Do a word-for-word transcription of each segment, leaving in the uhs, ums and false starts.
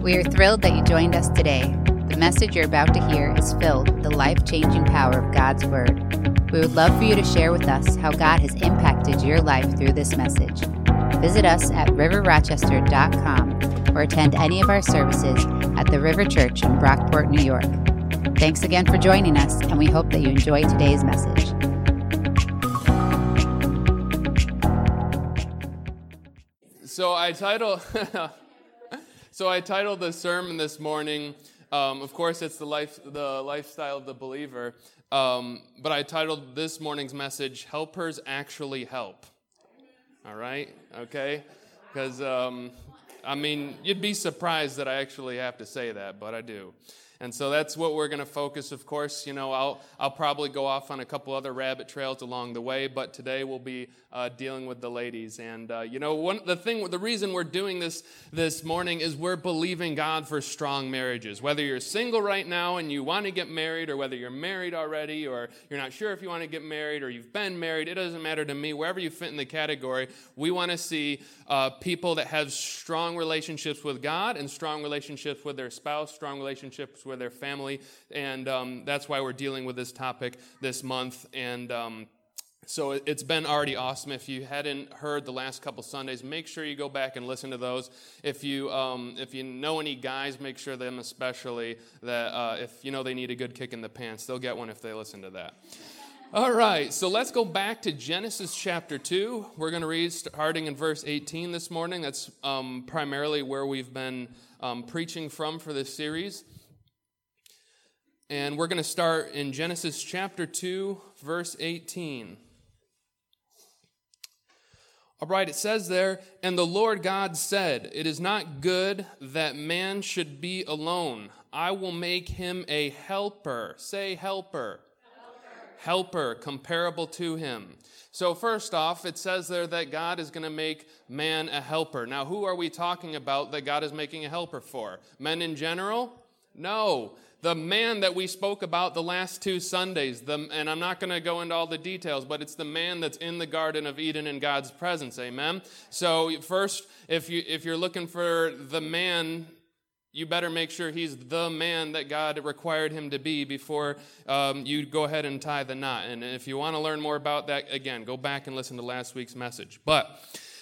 We are thrilled that you joined us today. The message you're about to hear is filled with the life-changing power of God's Word. We would love for you to share with us how God has impacted your life through this message. Visit us at river rochester dot com or attend any of our services at the River Church in Brockport, New York. Thanks again for joining us, and we hope that you enjoy today's message. So I title, so I titled the sermon this morning. Um, of course, it's the life, the lifestyle of the believer. Um, but I titled this morning's message, "Helpers Actually Help." All right, okay, because um, I mean, you'd be surprised that I actually have to say that, but I do. And so that's what we're going to focus. Of course, you know, I'll I'll probably go off on a couple other rabbit trails along the way, but today we'll be uh, dealing with the ladies. And uh, you know, one the thing, the reason we're doing this this morning is we're believing God for strong marriages. Whether you're single right now and you want to get married, or whether you're married already, or you're not sure if you want to get married, or you've been married, it doesn't matter to me. Wherever you fit in the category, we want to see uh, people that have strong relationships with God and strong relationships with their spouse, strong relationships with their family, and um, that's why we're dealing with this topic this month. And um, so it's been already awesome. If you hadn't heard the last couple Sundays, make sure you go back and listen to those. If you um, if you know any guys, make sure them especially that uh, if you know they need a good kick in the pants, they'll get one if they listen to that. All right, so let's go back to Genesis chapter two. We're going to read starting in verse eighteen this morning. That's um, primarily where we've been um, preaching from for this series. And we're going to start in Genesis chapter two, verse eighteen. All right, it says there, "And the Lord God said, it is not good that man should be alone. I will make him a helper." Say helper. Helper, comparable to him. So first off, it says there that God is going to make man a helper. Now, who are we talking about that God is making a helper for? Men in general? No. The man that we spoke about the last two Sundays, the, and I'm not going to go into all the details, but it's the man that's in the Garden of Eden in God's presence, amen? So first, if, you, if you're looking for the man, you better make sure he's the man that God required him to be before um, you go ahead and tie the knot. And if you want to learn more about that, again, go back and listen to last week's message. But,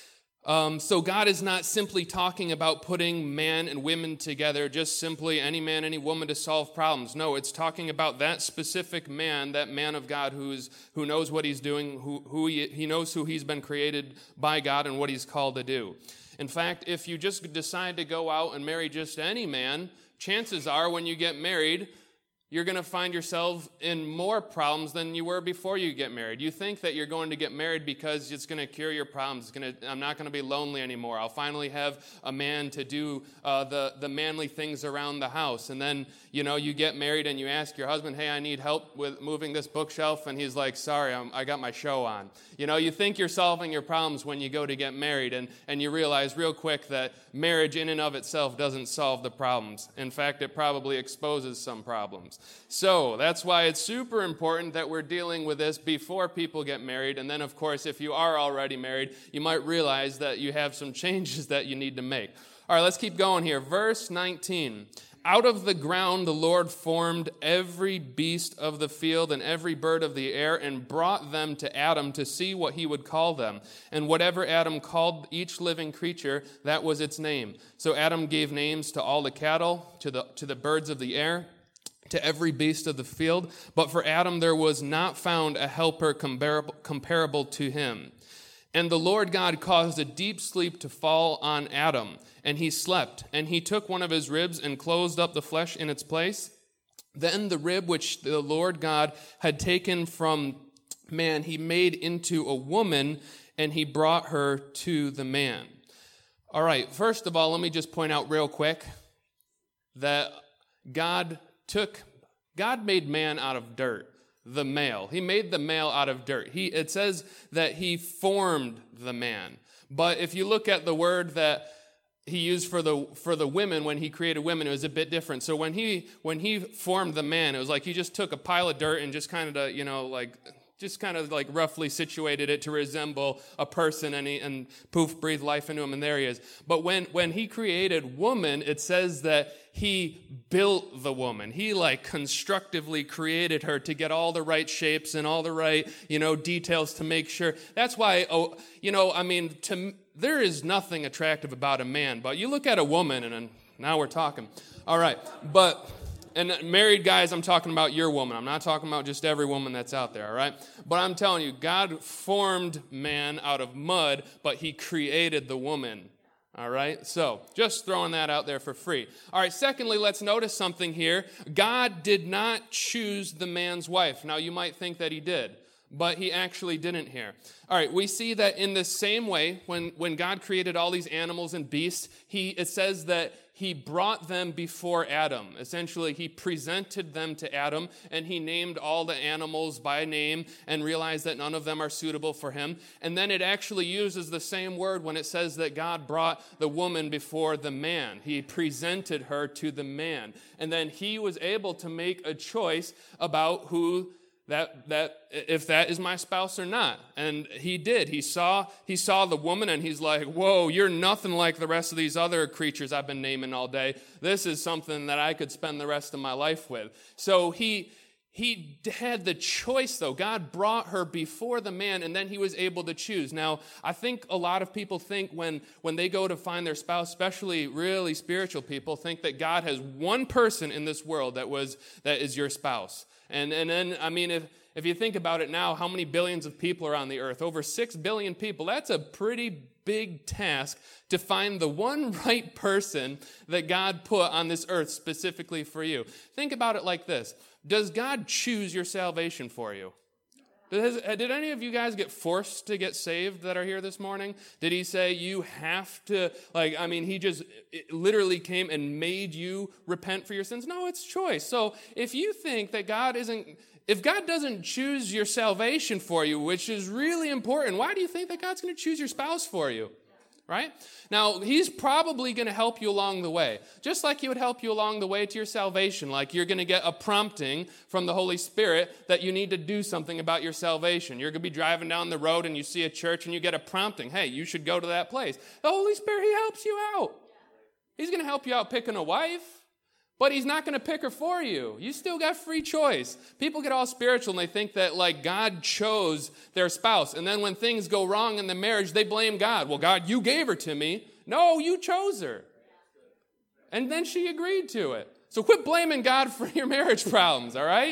um, so God is not simply talking about putting man and women together, just simply any man, any woman to solve problems. No, it's talking about that specific man, that man of God who's who knows what he's doing, who, who he, he knows who he's been created by God and what he's called to do. In fact, if you just decide to go out and marry just any man, chances are when you get married, you're going to find yourself in more problems than you were before you get married. You think that you're going to get married because it's going to cure your problems. It's going to, I'm not going to be lonely anymore. I'll finally have a man to do uh, the, the manly things around the house. And then, you know, you get married and you ask your husband, "Hey, I need help with moving this bookshelf." And he's like, "Sorry, I'm, I got my show on." You know, you think you're solving your problems when you go to get married. And, and you realize real quick that marriage in and of itself doesn't solve the problems. In fact, it probably exposes some problems. So that's why it's super important that we're dealing with this before people get married. And then, of course, if you are already married, you might realize that you have some changes that you need to make. All right, let's keep going here. Verse nineteen. "Out of the ground the Lord formed every beast of the field and every bird of the air and brought them to Adam to see what he would call them. And whatever Adam called each living creature, that was its name. So Adam gave names to all the cattle, to the to the birds of the air, to every beast of the field. But for Adam there was not found a helper comparable, comparable to him. And the Lord God caused a deep sleep to fall on Adam, and he slept. And he took one of his ribs and closed up the flesh in its place. Then the rib which the Lord God had taken from man, he made into a woman, and he brought her to the man." All right, first of all, let me just point out real quick that God took, God made man out of dirt, the male. He made the male out of dirt. He, it says that he formed the man. But if you look at the word that he used for the for the women when he created women, it was a bit different. So when he when he formed the man, it was like he just took a pile of dirt and just kind of, you know, like Just kind of like roughly situated it to resemble a person, and, he, and poof, breathed life into him, and there he is. But when, when he created woman, it says that he built the woman. He like constructively created her to get all the right shapes and all the right, you know, details to make sure. That's why, oh, you know, I mean, to, there is nothing attractive about a man, but you look at a woman, and, and now we're talking. All right, but... And married guys, I'm talking about your woman. I'm not talking about just every woman that's out there, all right? But I'm telling you, God formed man out of mud, but he created the woman, all right? So just throwing that out there for free. All right, secondly, let's notice something here. God did not choose the man's wife. Now, you might think that he did, but he actually didn't here. All right, we see that in the same way, when, when God created all these animals and beasts, he it says that he brought them before Adam. Essentially, he presented them to Adam, and he named all the animals by name and realized that none of them are suitable for him. And then it actually uses the same word when it says that God brought the woman before the man. He presented her to the man. And then he was able to make a choice about who That that if that is my spouse or not. And he did. He saw he saw the woman, and he's like, whoa, you're nothing like the rest of these other creatures I've been naming all day. This is something that I could spend the rest of my life with. So he he had the choice, though. God brought her before the man, and then he was able to choose. Now, I think a lot of people think when, when they go to find their spouse, especially really spiritual people, think that God has one person in this world that was that is your spouse. And and then, I mean, if, if you think about it now, how many billions of people are on the earth? Over six billion people. That's a pretty big task to find the one right person that God put on this earth specifically for you. Think about it like this. Does God choose your salvation for you? Does, did any of you guys get forced to get saved that are here this morning? Did he say you have to, like, I mean, he just literally came and made you repent for your sins? No, it's choice. So if you think that God isn't, if God doesn't choose your salvation for you, which is really important, why do you think that God's going to choose your spouse for you? Right? Now, he's probably going to help you along the way, just like he would help you along the way to your salvation. Like you're going to get a prompting from the Holy Spirit that you need to do something about your salvation. You're going to be driving down the road and you see a church and you get a prompting. Hey, you should go to that place. The Holy Spirit, he helps you out. He's going to help you out picking a wife. But he's not going to pick her for you. You still got free choice. People get all spiritual and they think that like God chose their spouse. And then when things go wrong in the marriage, they blame God. Well, God, you gave her to me. No, you chose her. And then she agreed to it. So quit blaming God for your marriage problems, all right?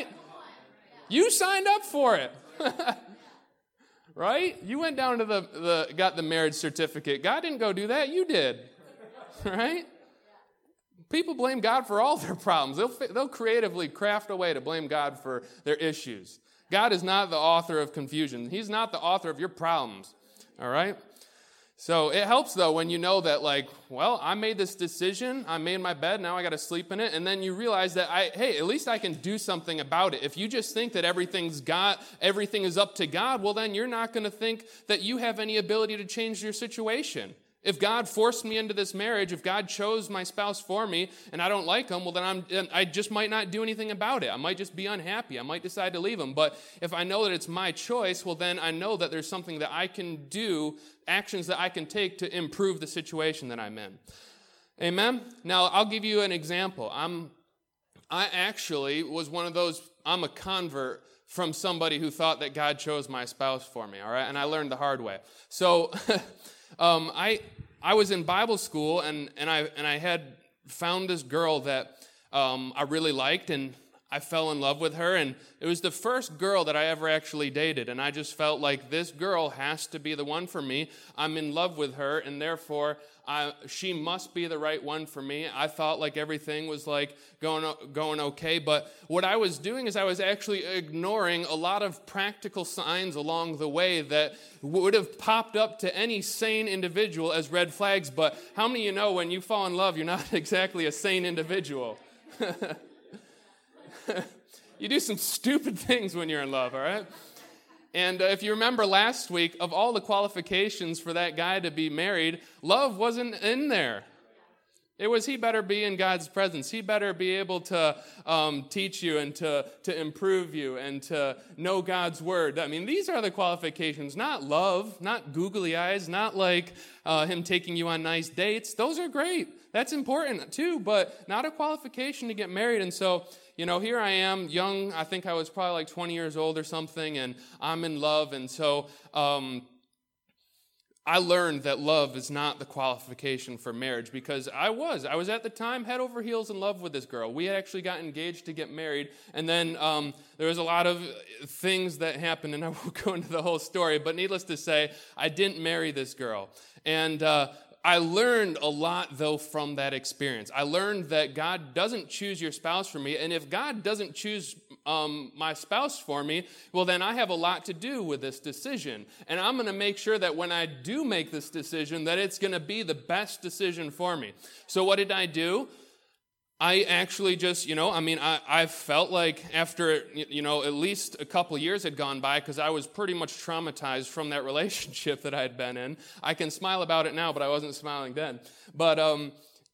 You signed up for it. Right? You went down to the, the, got the marriage certificate. God didn't go do that. You did. Right? People blame God for all their problems. They'll, they'll creatively craft a way to blame God for their issues. God is not the author of confusion. He's not the author of your problems, all right? So it helps, though, when you know that, like, well, I made this decision. I made my bed. Now I got to sleep in it. And then you realize that, I, hey, at least I can do something about it. If you just think that everything's God, everything is up to God, well, then you're not going to think that you have any ability to change your situation. If God forced me into this marriage, if God chose my spouse for me and I don't like him, well, then I'm, I just might not do anything about it. I might just be unhappy. I might decide to leave him. But if I know that it's my choice, well, then I know that there's something that I can do, actions that I can take to improve the situation that I'm in. Amen? Now, I'll give you an example. I'm, I actually was one of those, I'm a convert from somebody who thought that God chose my spouse for me, all right? And I learned the hard way. So... Um, I I was in Bible school, and, and I and I had found this girl that um, I really liked, and I fell in love with her, and it was the first girl that I ever actually dated, and I just felt like this girl has to be the one for me. I'm in love with her, and therefore I, she must be the right one for me. I thought like everything was like going going okay, but what I was doing is I was actually ignoring a lot of practical signs along the way that would have popped up to any sane individual as red flags. But how many of you know when you fall in love, you're not exactly a sane individual? You do some stupid things when you're in love, all right? And uh, if you remember last week, of all the qualifications for that guy to be married, love wasn't in there. It was he better be in God's presence. He better be able to um, teach you and to, to improve you and to know God's word. I mean, these are the qualifications, not love, not googly eyes, not like uh, him taking you on nice dates. Those are great. That's important too, but not a qualification to get married. And so, you know, here I am, young. I think I was probably like twenty years old or something, and I'm in love. And so um, I learned that love is not the qualification for marriage, because I was. I was at the time head over heels in love with this girl. We had actually got engaged to get married, and then um, there was a lot of things that happened, and I won't go into the whole story, but needless to say, I didn't marry this girl. And uh, I learned a lot, though, from that experience. I learned that God doesn't choose your spouse for me, and if God doesn't choose um, my spouse for me, well, then I have a lot to do with this decision. And I'm going to make sure that when I do make this decision, that it's going to be the best decision for me. So what did I do? I actually just, you know, I mean, I, I felt like after, you know, at least a couple years had gone by, because I was pretty much traumatized from that relationship that I had been in. I can smile about it now, but I wasn't smiling then. But um,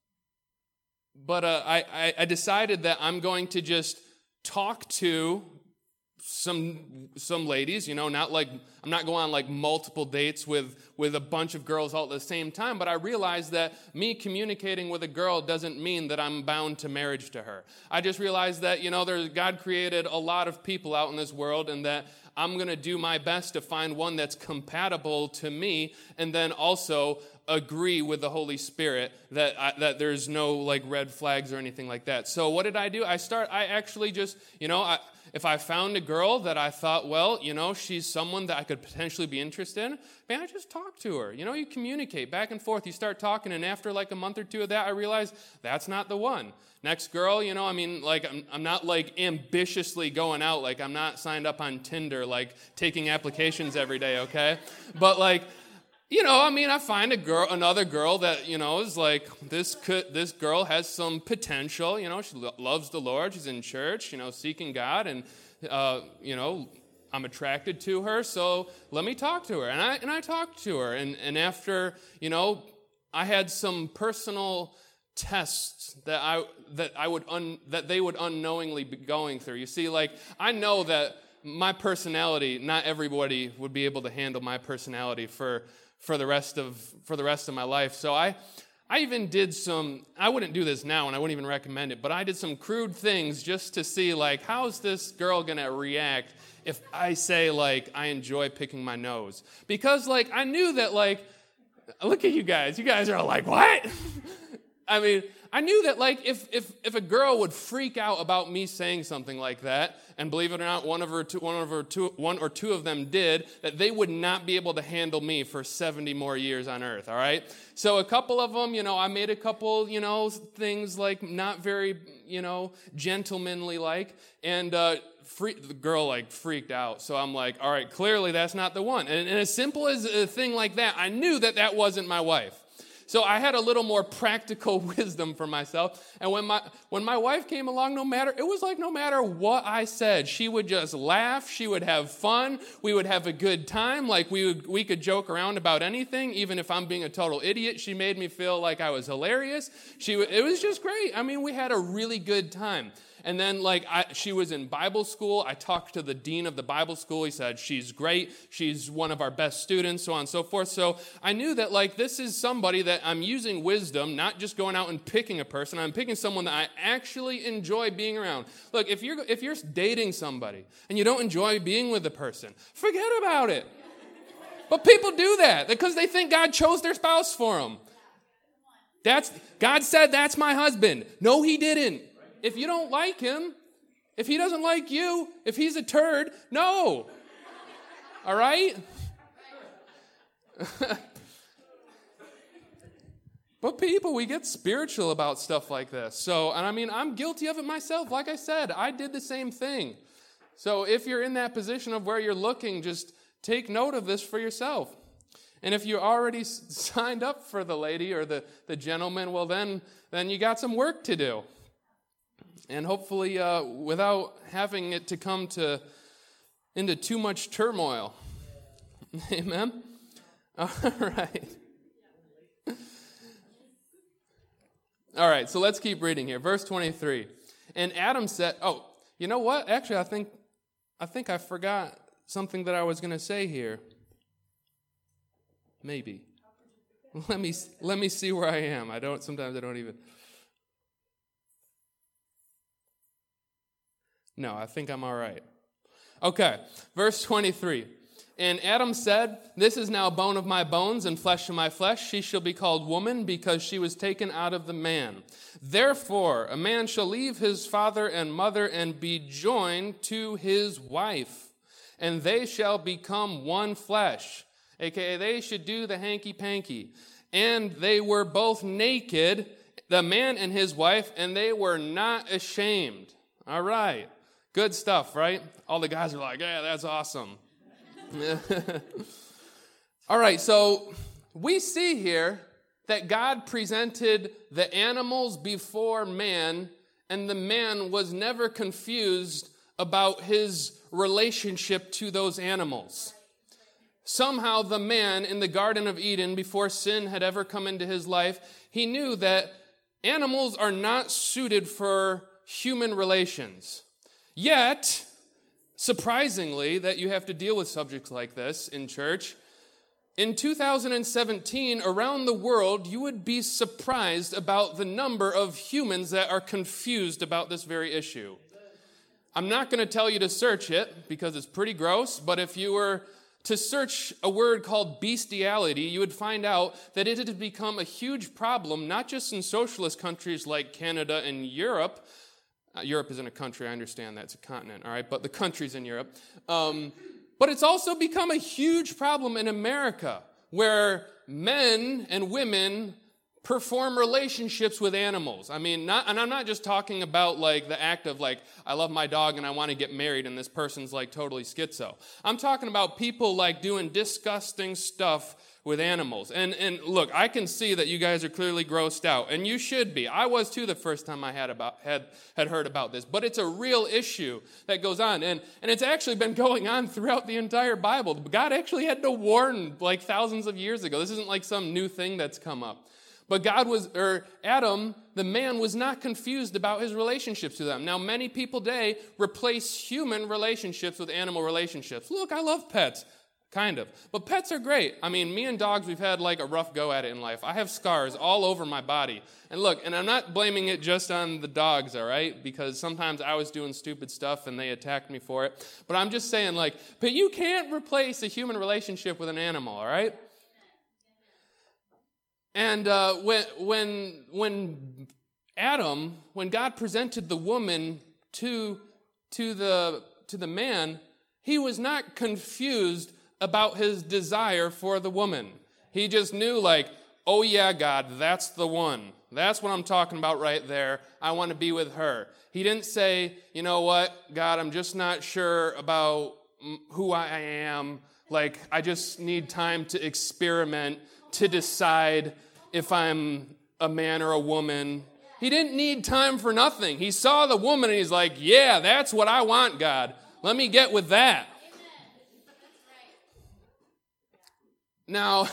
but uh, I, I decided that I'm going to just talk to some some ladies, you know, not like, I'm not going on like multiple dates with, with a bunch of girls all at the same time, but I realized that me communicating with a girl doesn't mean that I'm bound to marriage to her. I just realized that, you know, there's, God created a lot of people out in this world, and that I'm going to do my best to find one that's compatible to me, and then also agree with the Holy Spirit that I, that there's no like red flags or anything like that. So what did I do? I start, I actually just, you know, I, if I found a girl that I thought, well, you know, she's someone that I could potentially be interested in, man, I just talk to her. You know, you communicate back and forth. You start talking, and after like a month or two of that, I realized that's not the one. Next girl, you know, I mean, like, I'm, I'm not like ambitiously going out. Like, I'm not signed up on Tinder, like taking applications every day, okay? But like, you know, I mean, I find a girl, another girl that, you know, is like, this could, this girl has some potential. You know, she lo- loves the Lord. She's in church, you know, seeking God, and, uh, you know, I'm attracted to her. So let me talk to her. And I, and I talked to her. And, and after, you know, I had some personal tests that I, that I would, un, that they would unknowingly be going through. You see, like, I know that my personality, not everybody would be able to handle my personality for, for the rest of for the rest of my life. So I I even did some, I wouldn't do this now, and I wouldn't even recommend it, but I did some crude things just to see, like, how's this girl going to react if I say, like, I enjoy picking my nose? Because, like, I knew that, like, look at you guys. You guys are all like, what? I mean, I knew that, like, if if if a girl would freak out about me saying something like that, and believe it or not, one of her two, one of her two, one or two of them did, that they would not be able to handle me for seventy more years on earth, all right? So a couple of them, you know, I made a couple, you know, things like not very, you know, gentlemanly like, and uh, free, the girl, like, freaked out. So I'm like, all right, clearly that's not the one. And, and as simple as a thing like that, I knew that that wasn't my wife. So I had a little more practical wisdom for myself. And when my when my wife came along, no matter, it was like no matter what I said, she would just laugh, she would have fun, we would have a good time, like we would, we could joke around about anything, even if I'm being a total idiot. She made me feel like I was hilarious. She it was just great. I mean, we had a really good time. And then, like, I, she was in Bible school. I talked to the dean of the Bible school. He said, she's great. She's one of our best students, so on and so forth. So I knew that, like, this is somebody that I'm using wisdom, not just going out and picking a person. I'm picking someone that I actually enjoy being around. Look, if you're if you're dating somebody and you don't enjoy being with the person, forget about it. But people do that because they think God chose their spouse for them. That's God said, that's my husband. No, he didn't. If you don't like him, if he doesn't like you, if he's a turd, no. All right? But people, we get spiritual about stuff like this. So, and I mean, I'm guilty of it myself. Like I said, I did the same thing. So if you're in that position of where you're looking, just take note of this for yourself. And if you already s- signed up for the lady or the, the gentleman, well, then, then you got some work to do. And hopefully uh, without having it to come to into too much turmoil. Amen? All right. All right, so let's keep reading here. Verse twenty-three. And Adam said, oh, you know what? Actually, I think I think I forgot something that I was going to say here. Maybe. Let me let me see where I am. I don't sometimes I don't even No, I think I'm all right. Okay, verse twenty-three. And Adam said, "This is now bone of my bones and flesh of my flesh. She shall be called woman because she was taken out of the man. Therefore, a man shall leave his father and mother and be joined to his wife, and they shall become one flesh." A K A they should do the hanky-panky. And they were both naked, the man and his wife, and they were not ashamed. All right. Good stuff, right? All the guys are like, yeah, that's awesome. All right, so we see here that God presented the animals before man, and the man was never confused about his relationship to those animals. Somehow the man in the Garden of Eden, before sin had ever come into his life, he knew that animals are not suited for human relations. Yet, surprisingly, that you have to deal with subjects like this in church, in two thousand seventeen, around the world, you would be surprised about the number of humans that are confused about this very issue. I'm not going to tell you to search it because it's pretty gross, but if you were to search a word called bestiality, you would find out that it has become a huge problem, not just in socialist countries like Canada and Europe. Uh, Europe isn't a country, I understand that, it's a continent, all right, but the countries in Europe. Um, but it's also become a huge problem in America, where men and women perform relationships with animals. I mean, not, and I'm not just talking about like the act of like, I love my dog and I want to get married and this person's like totally schizo. I'm talking about people like doing disgusting stuff with animals. And and look, I can see that you guys are clearly grossed out, and you should be. I was too the first time I had about had had heard about this, but it's a real issue that goes on, and and it's actually been going on throughout the entire Bible. God actually had to warn like thousands of years ago. This isn't like some new thing that's come up. But God was, or Adam, the man, was not confused about his relationships to them. Now, many people today replace human relationships with animal relationships. Look, I love pets. Kind of. But pets are great. I mean, me and dogs, we've had like a rough go at it in life. I have scars all over my body. And look, and I'm not blaming it just on the dogs, all right? Because sometimes I was doing stupid stuff and they attacked me for it. But I'm just saying, like, but you can't replace a human relationship with an animal, all right? And uh, when when when Adam, when God presented the woman to to the to the man, he was not confused about his desire for the woman. He just knew, like, oh yeah, God, that's the one. That's what I'm talking about right there. I want to be with her. He didn't say, you know what, God, I'm just not sure about who I am. Like, I just need time to experiment, to decide if I'm a man or a woman. He didn't need time for nothing. He saw the woman and he's like, yeah, that's what I want, God. Let me get with that. Now,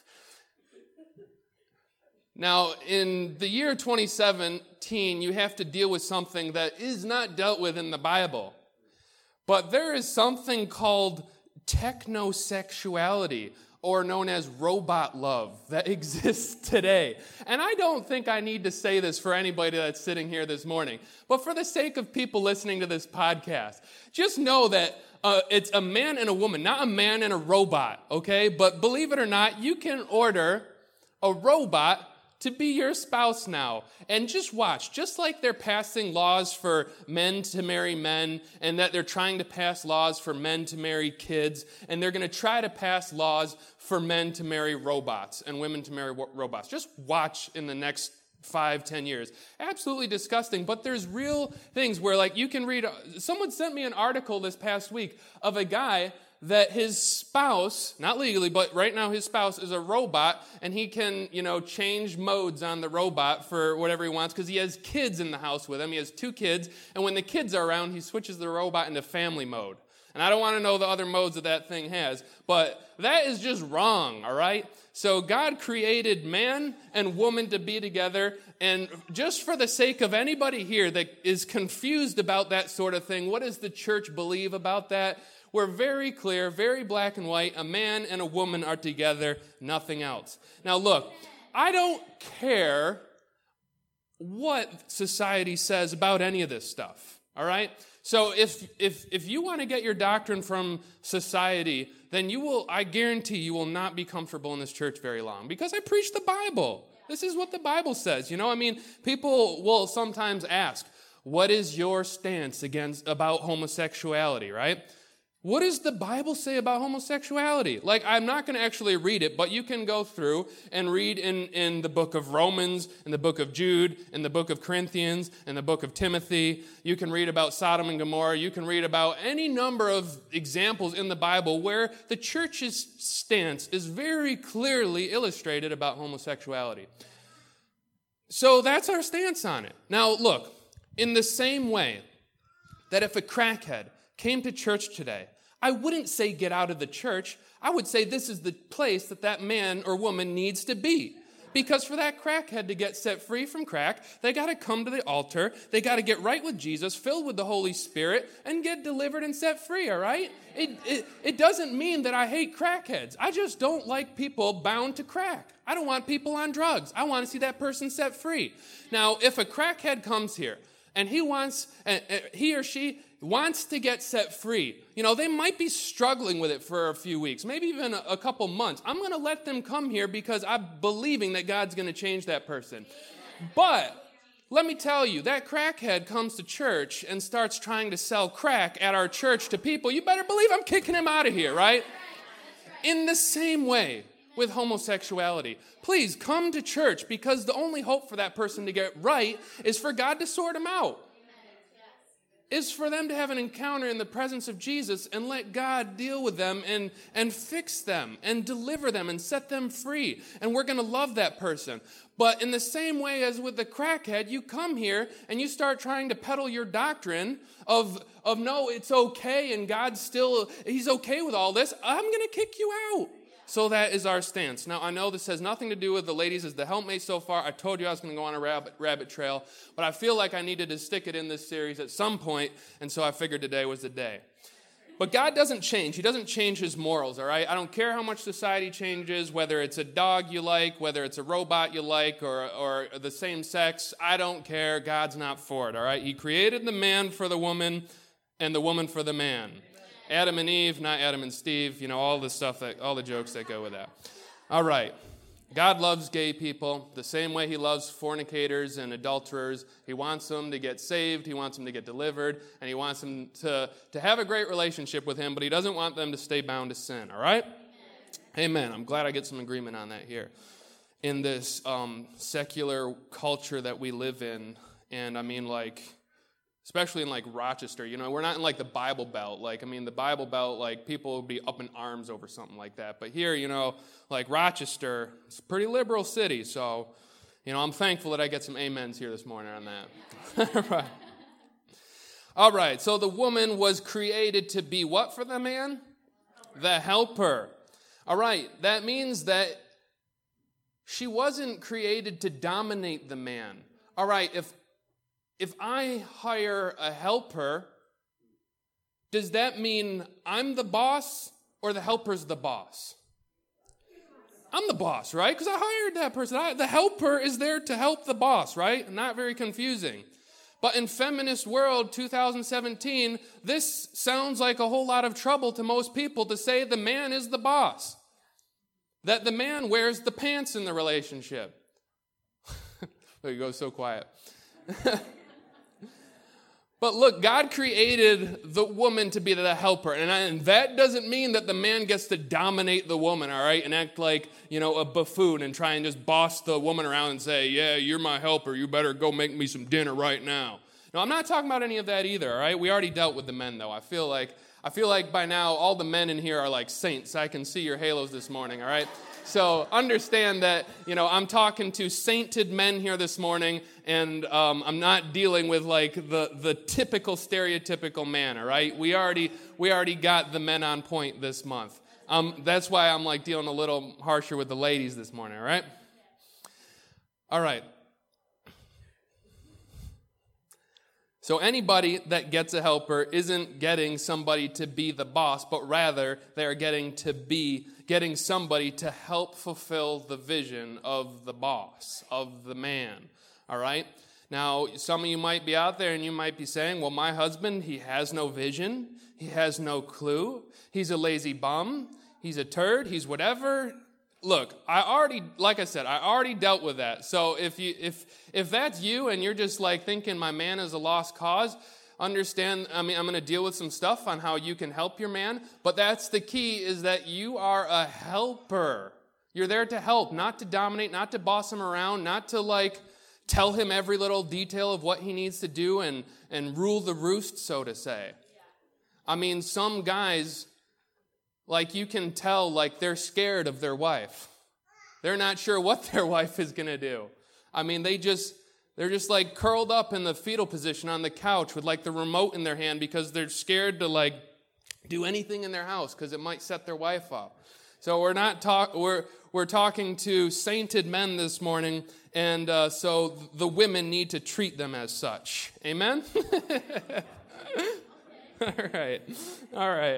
now, in the year twenty seventeen, you have to deal with something that is not dealt with in the Bible. But there is something called technosexuality, or known as robot love, that exists today. And I don't think I need to say this for anybody that's sitting here this morning. But for the sake of people listening to this podcast, just know that Uh, it's a man and a woman, not a man and a robot, okay? But believe it or not, you can order a robot to be your spouse now. And just watch, just like they're passing laws for men to marry men, and that they're trying to pass laws for men to marry kids, and they're going to try to pass laws for men to marry robots and women to marry wo- robots. Just watch in the next five, ten years. Absolutely disgusting, but there's real things where, like, you can read, someone sent me an article this past week of a guy that his spouse, not legally, but right now his spouse is a robot, and he can, you know, change modes on the robot for whatever he wants, because he has kids in the house with him. He has two kids, and when the kids are around, he switches the robot into family mode. And I don't want to know the other modes that that thing has, but that is just wrong, all right? So God created man and woman to be together, and just for the sake of anybody here that is confused about that sort of thing, what does the church believe about that? We're very clear, very black and white. A man and a woman are together, nothing else. Now look, I don't care what society says about any of this stuff, all right? So if if if you want to get your doctrine from society, then you will, I guarantee you will not be comfortable in this church very long, because I preach the Bible. This is what the Bible says. You know, I mean, people will sometimes ask, what is your stance against about homosexuality, right? What does the Bible say about homosexuality? Like, I'm not going to actually read it, but you can go through and read in, in the book of Romans, in the book of Jude, in the book of Corinthians, in the book of Timothy. You can read about Sodom and Gomorrah. You can read about any number of examples in the Bible where the church's stance is very clearly illustrated about homosexuality. So that's our stance on it. Now, look, in the same way that if a crackhead came to church today, I wouldn't say get out of the church. I would say this is the place that that man or woman needs to be. Because for that crackhead to get set free from crack, they got to come to the altar, they got to get right with Jesus, filled with the Holy Spirit, and get delivered and set free, all right? It, it, it doesn't mean that I hate crackheads. I just don't like people bound to crack. I don't want people on drugs. I want to see that person set free. Now, if a crackhead comes here, and he wants, uh, uh, he or she wants to get set free. You know, they might be struggling with it for a few weeks, maybe even a, a couple months. I'm going to let them come here because I'm believing that God's going to change that person. But let me tell you, that crackhead comes to church and starts trying to sell crack at our church to people. You better believe I'm kicking him out of here, right? In the same way with homosexuality, please come to church, because the only hope for that person to get right is for God to sort them out. Is for them to have an encounter in the presence of Jesus and let God deal with them and, and fix them and deliver them and set them free. And we're going to love that person. But in the same way as with the crackhead, you come here and you start trying to peddle your doctrine of, of no, it's okay and God's still, he's okay with all this. I'm going to kick you out. So that is our stance. Now, I know this has nothing to do with the ladies as the helpmate so far. I told you I was going to go on a rabbit, rabbit trail, but I feel like I needed to stick it in this series at some point, and so I figured today was the day. But God doesn't change. He doesn't change his morals, all right? I don't care how much society changes, whether it's a dog you like, whether it's a robot you like, or, or the same sex. I don't care. God's not for it, all right? He created the man for the woman and the woman for the man. Adam and Eve, not Adam and Steve, you know, all the stuff, that, all the jokes that go with that. All right. God loves gay people the same way he loves fornicators and adulterers. He wants them to get saved. He wants them to get delivered. And he wants them to, to have a great relationship with him, but he doesn't want them to stay bound to sin. All right? Amen. I'm glad I get some agreement on that here. In this um, secular culture that we live in, and I mean, like, especially in, like, Rochester, you know, we're not in, like, the Bible Belt. Like, I mean, the Bible Belt, like, people would be up in arms over something like that. But here, you know, like, Rochester, it's a pretty liberal city. So, you know, I'm thankful that I get some amens here this morning on that. All right. All right, so the woman was created to be what for the man? The helper. All right, that means that she wasn't created to dominate the man. All right, if If I hire a helper, does that mean I'm the boss or the helper's the boss? I'm the boss, right? Because I hired that person. I, the helper is there to help the boss, right? Not very confusing. But in feminist world two thousand seventeen, this sounds like a whole lot of trouble to most people to say the man is the boss. That the man wears the pants in the relationship. There you go, so quiet. But look, God created the woman to be the helper, and, I, and that doesn't mean that the man gets to dominate the woman, all right, and act like, you know, a buffoon and try and just boss the woman around and say, yeah, you're my helper, you better go make me some dinner right now. No, I'm not talking about any of that either, all right? We already dealt with the men, though. I feel like I feel like by now all the men in here are like saints. I can see your halos this morning, all right? So understand that, you know, I'm talking to sainted men here this morning, and um, I'm not dealing with like the, the typical stereotypical man, all right? We already we already got the men on point this month. Um, that's why I'm like dealing a little harsher with the ladies this morning, all right? All right. So anybody that gets a helper isn't getting somebody to be the boss, but rather they are getting to be getting somebody to help fulfill the vision of the boss, of the man. All right? Now, some of you might be out there and you might be saying, well, my husband, he has no vision. He has no clue. He's a lazy bum. He's a turd. He's whatever. Look, I already, like I said, I already dealt with that. So if you, if if that's you and you're just like thinking my man is a lost cause, understand, I mean, I'm going to deal with some stuff on how you can help your man. But that's the key, is that you are a helper. You're there to help, not to dominate, not to boss him around, not to like tell him every little detail of what he needs to do and, and rule the roost, so to say. I mean, some guys, like you can tell, like they're scared of their wife. They're not sure what their wife is going to do. I mean, they just, they're just like curled up in the fetal position on the couch with like the remote in their hand because they're scared to like do anything in their house because it might set their wife up. So we're not talk, we're, we're talking to sainted men this morning, and uh, so the women need to treat them as such. Amen? All right. All right.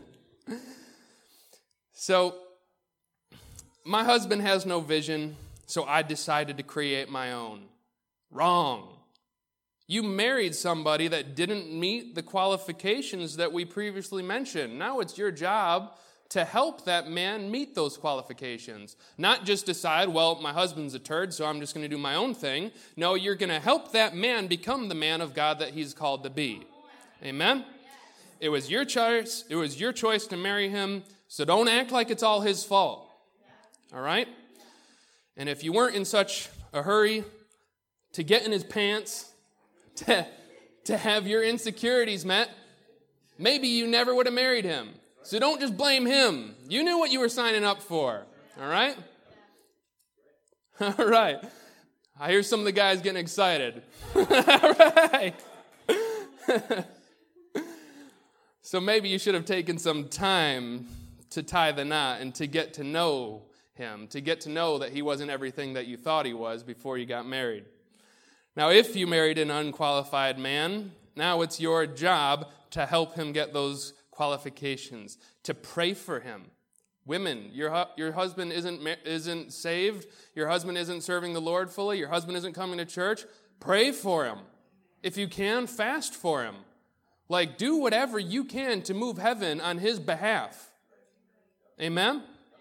So, my husband has no vision, so I decided to create my own. Wrong. You married somebody that didn't meet the qualifications that we previously mentioned. Now it's your job to help that man meet those qualifications. Not just decide, well, my husband's a turd, so I'm just going to do my own thing. No, you're going to help that man become the man of God that he's called to be. Amen? It was your choice. It was your choice to marry him. So don't act like it's all his fault, all right? And if you weren't in such a hurry to get in his pants, to, to have your insecurities met, maybe you never would have married him. So don't just blame him. You knew what you were signing up for, all right? All right. I hear some of the guys getting excited. All right. So maybe you should have taken some time to tie the knot and to get to know him, to get to know that he wasn't everything that you thought he was before you got married. Now, if you married an unqualified man, now it's your job to help him get those qualifications, to pray for him. Women, your hu- your husband isn't isn't saved, your husband isn't serving the Lord fully, your husband isn't coming to church, pray for him. If you can, fast for him. Like, do whatever you can to move heaven on his behalf. Amen?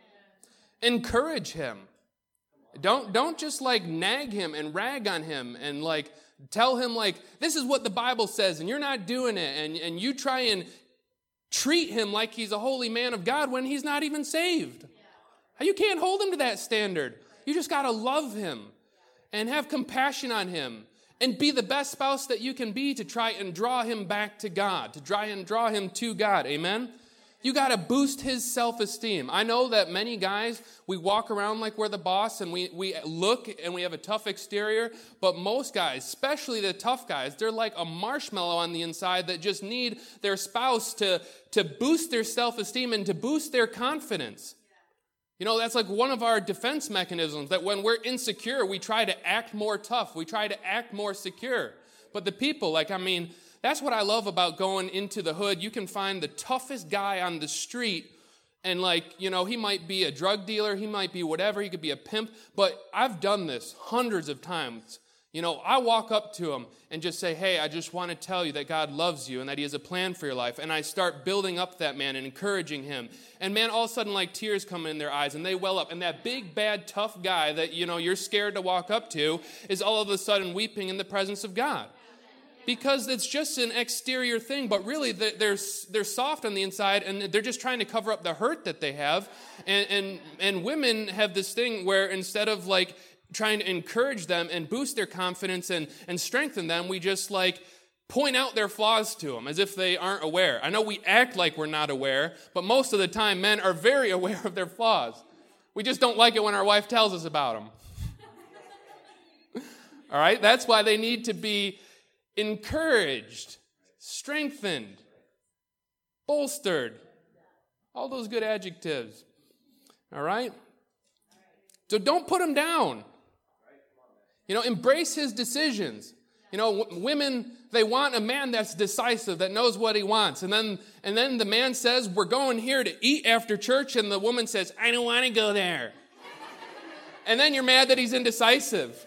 Encourage him. Don't, don't just like nag him and rag on him and like tell him like, this is what the Bible says and you're not doing it. And, and you try and treat him like he's a holy man of God when he's not even saved. You can't hold him to that standard. You just got to love him and have compassion on him and be the best spouse that you can be to try and draw him back to God, to try and draw him to God. Amen? You got to boost his self-esteem. I know that many guys, we walk around like we're the boss and we, we look and we have a tough exterior, but most guys, especially the tough guys, they're like a marshmallow on the inside that just need their spouse to, to boost their self-esteem and to boost their confidence. You know, that's like one of our defense mechanisms, that when we're insecure, we try to act more tough. We try to act more secure. But the people, like, I mean, that's what I love about going into the hood. You can find the toughest guy on the street, and like, you know, he might be a drug dealer, he might be whatever, he could be a pimp, but I've done this hundreds of times. You know, I walk up to him and just say, hey, I just want to tell you that God loves you and that he has a plan for your life. And I start building up that man and encouraging him. And man, all of a sudden, like tears come in their eyes and they well up. And that big, bad, tough guy that, you know, you're scared to walk up to is all of a sudden weeping in the presence of God. Because it's just an exterior thing, but really they're, they're soft on the inside and they're just trying to cover up the hurt that they have. And, and, and women have this thing where instead of like trying to encourage them and boost their confidence and, and strengthen them, we just like point out their flaws to them as if they aren't aware. I know we act like we're not aware, but most of the time men are very aware of their flaws. We just don't like it when our wife tells us about them. All right? That's why they need to be encouraged, strengthened, bolstered. All those good adjectives. All right? So don't put him down. You know, embrace his decisions. You know, w- women, they want a man that's decisive, that knows what he wants. And then and then the man says, we're going here to eat after church. And the woman says, I don't want to go there. And then you're mad that he's indecisive.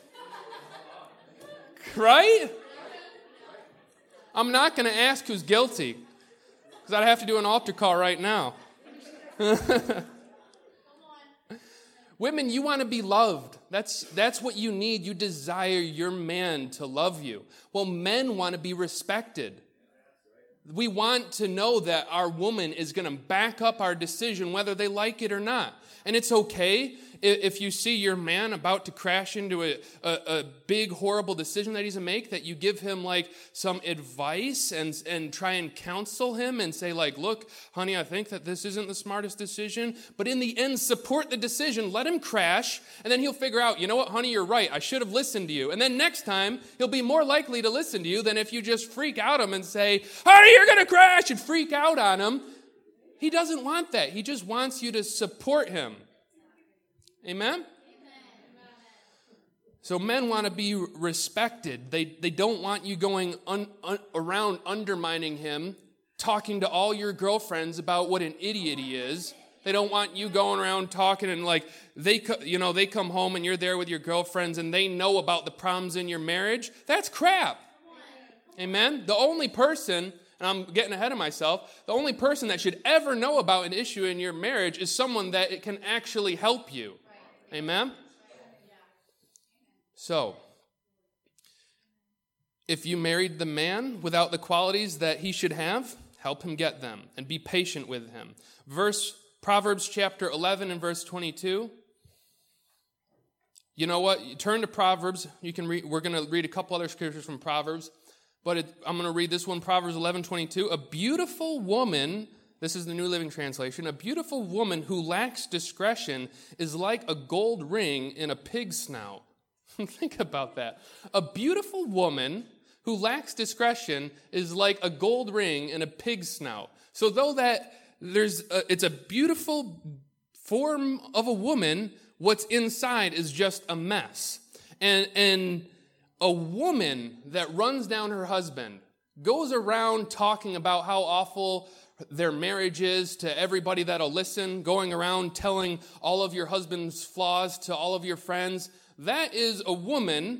Right? I'm not going to ask who's guilty, because I'd have to do an altar call right now. Women, you want to be loved. That's, that's what you need. You desire your man to love you. Well, men want to be respected. We want to know that our woman is going to back up our decision whether they like it or not. And it's okay if you see your man about to crash into a, a, a big, horrible decision that he's going to make, that you give him like some advice and, and try and counsel him and say like, look, honey, I think that this isn't the smartest decision. But in the end, support the decision. Let him crash. And then he'll figure out, you know what, honey, you're right. I should have listened to you. And then next time, he'll be more likely to listen to you than if you just freak out him and say, honey, you're going to crash, and freak out on him. He doesn't want that. He just wants you to support him. Amen? Amen? So men want to be respected. They they don't want you going un, un, around undermining him, talking to all your girlfriends about what an idiot he is. They don't want you going around talking and like, they you know, they come home and you're there with your girlfriends and they know about the problems in your marriage. That's crap. Amen? The only person... and I'm getting ahead of myself, the only person that should ever know about an issue in your marriage is someone that it can actually help you. Right. Amen? Yeah. So, if you married the man without the qualities that he should have, help him get them and be patient with him. Verse Proverbs chapter eleven and verse twenty-two. You know what? You turn to Proverbs. You can read, we're going to read a couple other scriptures from Proverbs. But it, I'm going to read this one, Proverbs eleven twenty-two. A beautiful woman, this is the New Living Translation, a beautiful woman who lacks discretion is like a gold ring in a pig's snout. Think about that. A beautiful woman who lacks discretion is like a gold ring in a pig's snout. So though that there's a, it's a beautiful form of a woman, what's inside is just a mess. And and a woman that runs down her husband, goes around talking about how awful their marriage is to everybody that'll listen, going around telling all of your husband's flaws to all of your friends, that is a woman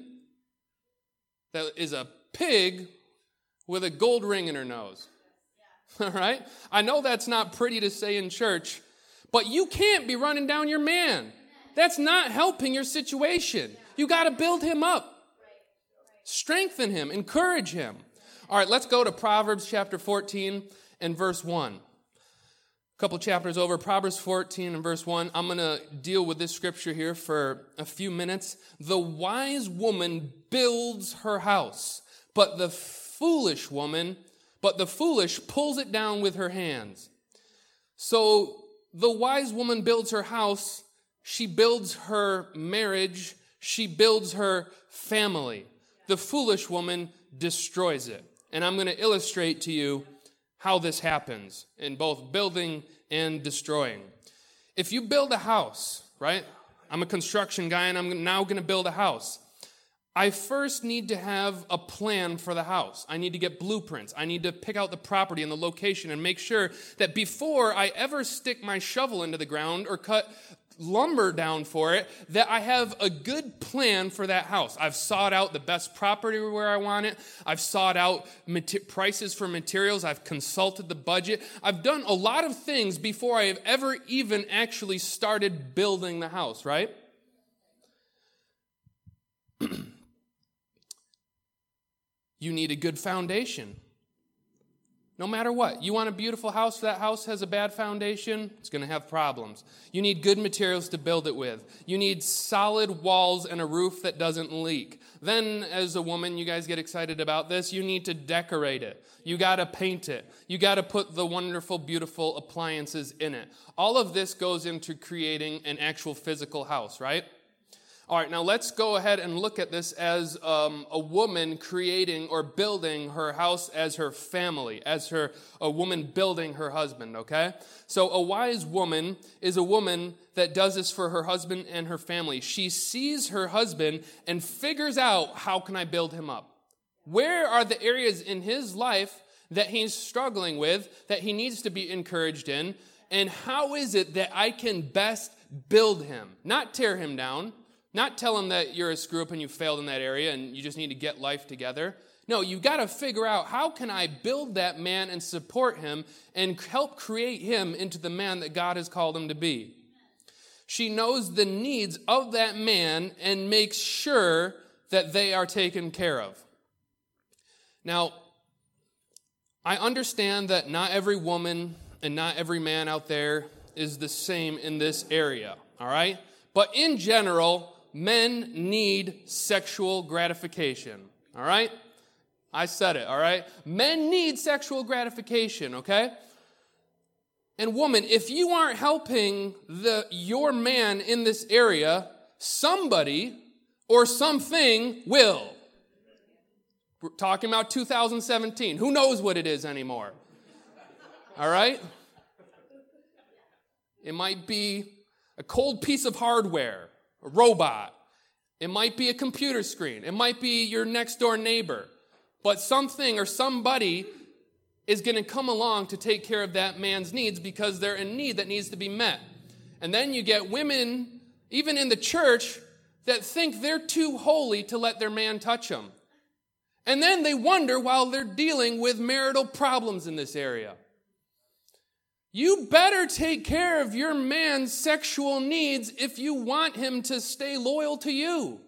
that is a pig with a gold ring in her nose. All right? I know that's not pretty to say in church, but you can't be running down your man. That's not helping your situation. You got to build him up. Strengthen him, encourage him. All right, let's go to Proverbs chapter fourteen and verse one. A couple chapters over, Proverbs fourteen and verse one. I'm going to deal with this scripture here for a few minutes. The wise woman builds her house, but the foolish woman, but the foolish pulls it down with her hands. So the wise woman builds her house, she builds her marriage, she builds her family. The foolish woman destroys it. And I'm going to illustrate to you how this happens in both building and destroying. If you build a house, right? I'm a construction guy and I'm now going to build a house. I first need to have a plan for the house. I need to get blueprints. I need to pick out the property and the location and make sure that before I ever stick my shovel into the ground or cut lumber down for it, that I have a good plan for that house. I've sought out the best property where I want it. I've sought out mat- prices for materials. I've consulted the budget. I've done a lot of things before I have ever even actually started building the house, right? You need a good foundation. No matter what. You want a beautiful house, that house has a bad foundation, it's going to have problems. You need good materials to build it with. You need solid walls and a roof that doesn't leak. Then as a woman, you guys get excited about this, you need to decorate it. You got to paint it. You got to put the wonderful, beautiful appliances in it. All of this goes into creating an actual physical house, right? All right, now let's go ahead and look at this as um, a woman creating or building her house as her family, as her a woman building her husband, okay? So a wise woman is a woman that does this for her husband and her family. She sees her husband and figures out, how can I build him up? Where are the areas in his life that he's struggling with, that he needs to be encouraged in? And how is it that I can best build him? Not tear him down. Not tell him that you're a screw-up and you failed in that area and you just need to get life together. No, you got to figure out, how can I build that man and support him and help create him into the man that God has called him to be. She knows the needs of that man and makes sure that they are taken care of. Now, I understand that not every woman and not every man out there is the same in this area, all right? But in general, men need sexual gratification, all right? I said it, all right? Men need sexual gratification, okay? And woman, if you aren't helping the your man in this area, somebody or something will. We're talking about two thousand seventeen. Who knows what it is anymore? All right? It might be a cold piece of hardware, a robot. It might be a computer screen. It might be your next door neighbor. But something or somebody is going to come along to take care of that man's needs because they're in need that needs to be met. And then you get women, even in the church, that think they're too holy to let their man touch them. And then they wonder while they're dealing with marital problems in this area. You better take care of your man's sexual needs if you want him to stay loyal to you.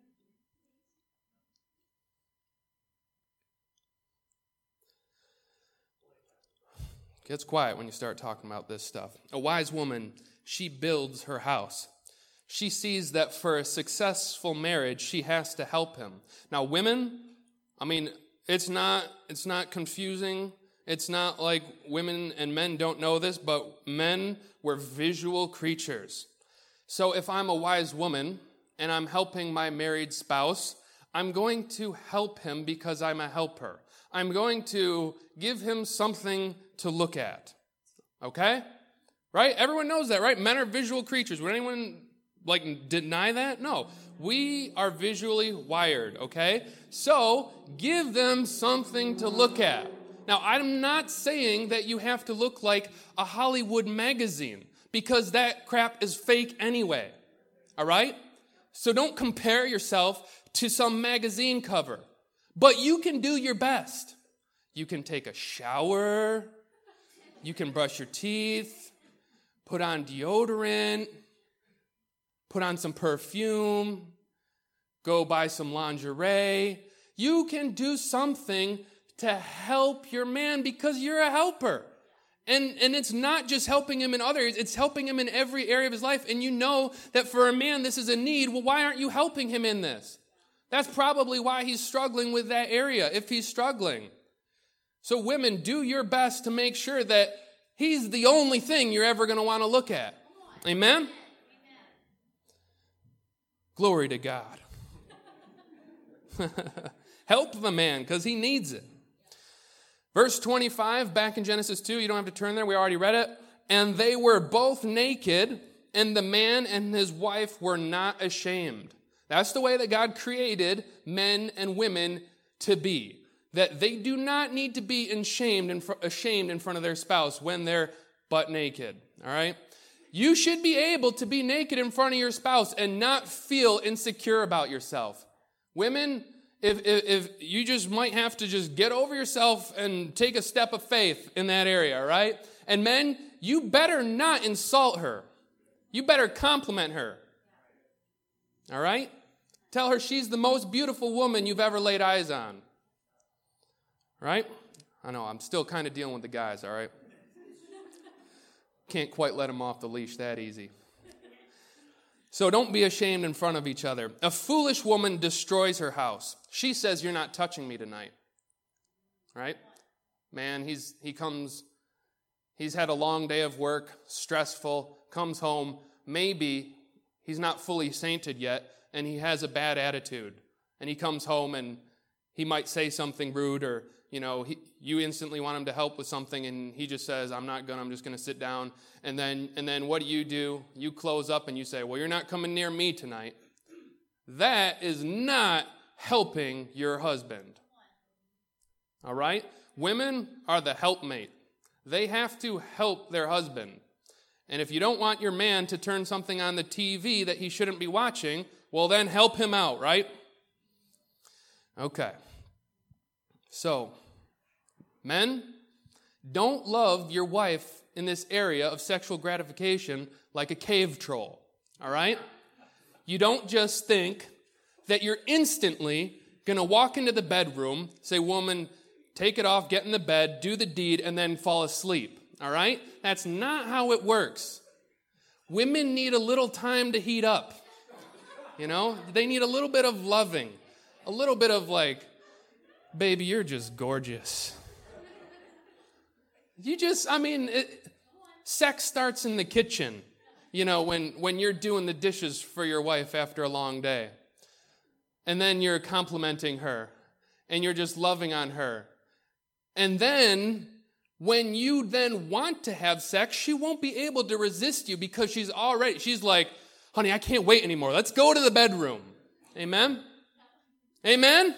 It gets quiet when you start talking about this stuff. A wise woman, she builds her house. She sees that for a successful marriage, she has to help him. Now, women, I mean, it's not it's not confusing. It's not like women and men don't know this, but men were visual creatures. So if I'm a wise woman and I'm helping my married spouse, I'm going to help him because I'm a helper. I'm going to give him something to look at. Okay? Right? Everyone knows that, right? Men are visual creatures. Would anyone like deny that? No. We are visually wired, okay? So give them something to look at. Now, I'm not saying that you have to look like a Hollywood magazine because that crap is fake anyway, all right? So don't compare yourself to some magazine cover, but you can do your best. You can take a shower, you can brush your teeth, put on deodorant, put on some perfume, go buy some lingerie. You can do something to help your man because you're a helper. And, and it's not just helping him in other areas, it's helping him in every area of his life. And you know that for a man, this is a need. Well, why aren't you helping him in this? That's probably why he's struggling with that area, if he's struggling. So women, do your best to make sure that he's the only thing you're ever going to want to look at. Amen? Amen? Glory to God. Help the man because he needs it. Verse twenty-five, back in Genesis two, you don't have to turn there, we already read it. And they were both naked, and the man and his wife were not ashamed. That's the way that God created men and women to be. That they do not need to be ashamed in, fr- ashamed in front of their spouse when they're butt naked, all right? You should be able to be naked in front of your spouse and not feel insecure about yourself. Women, If, if if you just might have to just get over yourself and take a step of faith in that area, right? And men, you better not insult her. You better compliment her. All right? Tell her she's the most beautiful woman you've ever laid eyes on. Right? I know, I'm still kind of dealing with the guys, all right? Can't quite let them off the leash that easy. So don't be ashamed in front of each other. A foolish woman destroys her house. She says, you're not touching me tonight. Right? Man, he's he comes, he's had a long day of work, stressful, comes home. Maybe he's not fully sainted yet, and he has a bad attitude. And he comes home and he might say something rude, or, you know, he, you instantly want him to help with something, and he just says, I'm not going to, I'm just going to sit down. And then, and then what do you do? You close up and you say, well, you're not coming near me tonight. That is not helping your husband. All right? Women are the helpmate. They have to help their husband. And if you don't want your man to turn something on the T V that he shouldn't be watching, well, then help him out, right? Okay. So, men, don't love your wife in this area of sexual gratification like a cave troll, all right? You don't just think that you're instantly going to walk into the bedroom, say, woman, take it off, get in the bed, do the deed, and then fall asleep, all right? That's not how it works. Women need a little time to heat up, you know? They need a little bit of loving, a little bit of like, baby, you're just gorgeous. You just, I mean, it, sex starts in the kitchen, you know, when, when you're doing the dishes for your wife after a long day. And then you're complimenting her, and you're just loving on her. And then, when you then want to have sex, she won't be able to resist you because she's already, she's like, honey, I can't wait anymore. Let's go to the bedroom. Amen? Amen?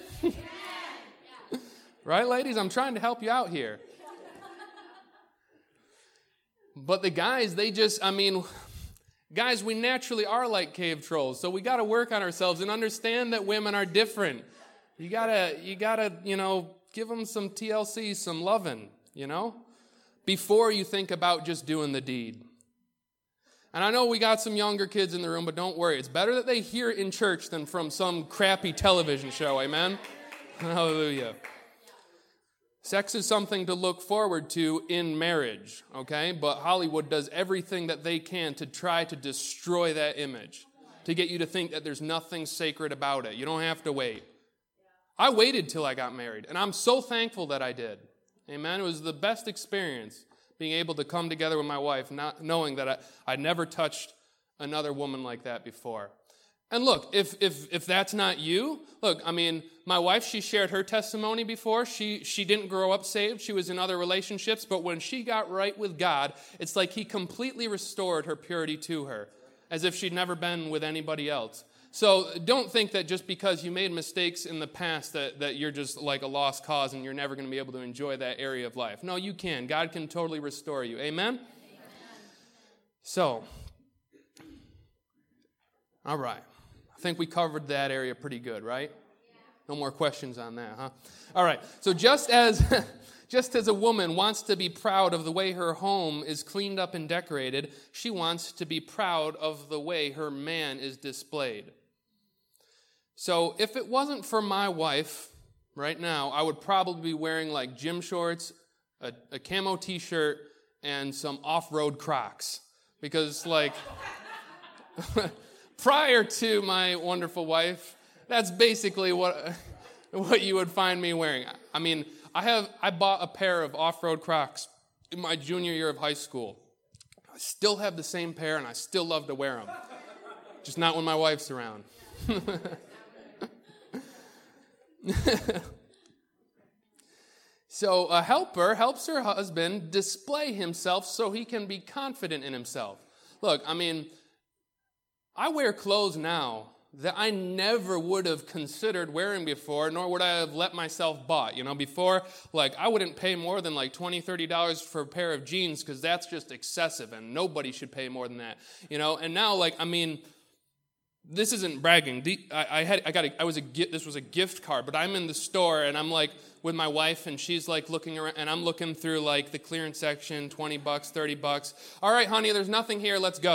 Right, ladies? I'm trying to help you out here. But the guys, they just, I mean, guys, we naturally are like cave trolls, so we got to work on ourselves and understand that women are different. You got to, you got to, you know, give them some T L C, some loving, you know, before you think about just doing the deed. And I know we got some younger kids in the room, but don't worry. It's better that they hear it in church than from some crappy television show, amen? Hallelujah. Sex is something to look forward to in marriage, okay? But Hollywood does everything that they can to try to destroy that image, to get you to think that there's nothing sacred about it. You don't have to wait. I waited till I got married, and I'm so thankful that I did. Amen? It was the best experience, being able to come together with my wife, not knowing that I, I'd never touched another woman like that before. And look, if if if that's not you, look, I mean, my wife, she shared her testimony before. She she didn't grow up saved. She was in other relationships, but when she got right with God, it's like he completely restored her purity to her, as if she'd never been with anybody else. So don't think that just because you made mistakes in the past that, that you're just like a lost cause and you're never going to be able to enjoy that area of life. No, you can. God can totally restore you. Amen? Amen. So, all right. I think we covered that area pretty good, right? No more questions on that, huh? All right. So just as just as a woman wants to be proud of the way her home is cleaned up and decorated, she wants to be proud of the way her man is displayed. So if it wasn't for my wife right now, I would probably be wearing like gym shorts, a, a camo t-shirt, and some off-road Crocs. Because like prior to my wonderful wife, that's basically what what you would find me wearing. I mean, I have I bought a pair of off-road Crocs in my junior year of high school. I still have the same pair, and I still love to wear them. Just not when my wife's around. So a helper helps her husband display himself so he can be confident in himself. Look, I mean, I wear clothes now that I never would have considered wearing before, nor would I have let myself bought. You know, before, like, I wouldn't pay more than like twenty dollars, thirty dollars for a pair of jeans because that's just excessive, and nobody should pay more than that. You know, and now, like, I mean, this isn't bragging. I, I had, I got, a, I was a, this was a gift card, but I'm in the store, and I'm like with my wife, and she's like looking around, and I'm looking through like the clearance section, twenty bucks, thirty bucks. All right, honey, there's nothing here. Let's go.